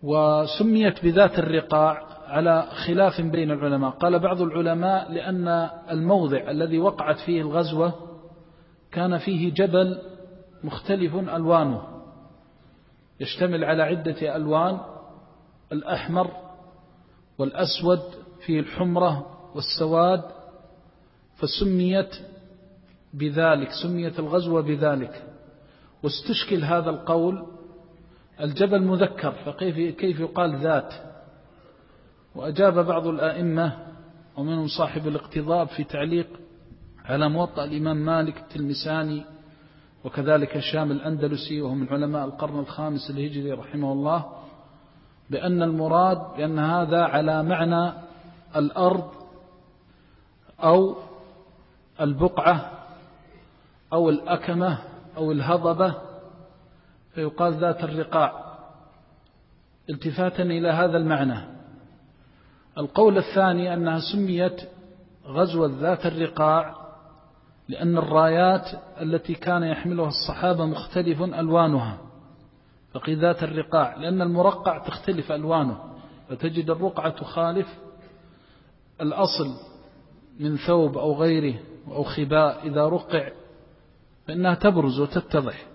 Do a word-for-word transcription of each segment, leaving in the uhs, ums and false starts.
وسميت بذات الرقاع على خلاف بين العلماء. قال بعض العلماء لأن الموضع الذي وقعت فيه الغزوة كان فيه جبل مختلف ألوانه، يشتمل على عدة ألوان، الأحمر والأسود، فيه الحمرة والسواد، فسميت بذلك، سميت الغزوة بذلك. واستشكل هذا القول، الجبل مذكر فكيف كيف يقال ذات؟ وأجاب بعض الآئمة ومنهم صاحب الاقتضاب في تعليق على موطأ الإمام مالك التلمساني وكذلك الشام الأندلسي وهم من علماء القرن الخامس الهجري رحمه الله، بأن المراد بأن هذا على معنى الأرض أو البقعة أو الأكمة أو الهضبة، فيقال ذات الرقاع التفاتا إلى هذا المعنى. القول الثاني أنها سميت غزوة ذات الرقاع لأن الرايات التي كان يحملها الصحابة مختلف ألوانها، فقيل ذات الرقاع لأن المرقع تختلف ألوانه، فتجد الرقعة تخالف الأصل من ثوب أو غيره أو خباء، إذا رقع فإنها تبرز وتتضح.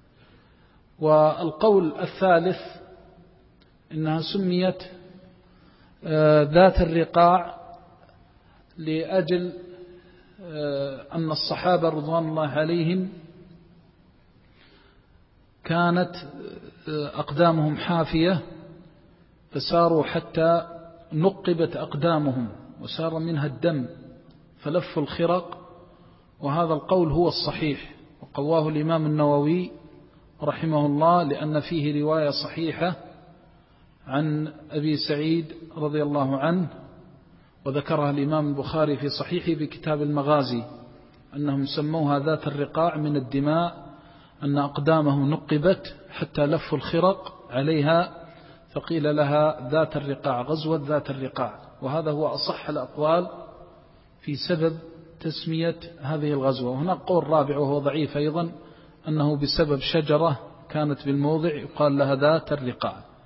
والقول الثالث إنها سميت ذات الرقاع لأجل أن الصحابة رضوان الله عليهم كانت أقدامهم حافية فساروا حتى نقبت أقدامهم وسار منها الدم فلفوا الخرق، وهذا القول هو الصحيح وقواه الإمام النووي رحمه الله، لأن فيه رواية صحيحة عن أبي سعيد رضي الله عنه وذكرها الإمام البخاري في صحيحه بكتاب المغازي أنهم سموها ذات الرقاع من الدماء، أن أقدامهم نقبت حتى لفوا الخرق عليها فقيل لها ذات الرقاع، غزوة ذات الرقاع. وهذا هو أصح الأقوال في سبب تسمية هذه الغزوة. وهناك قول رابع وهو ضعيف أيضا، أنه بسبب شجرة كانت بالموضع يقال لها ذات الرقاع.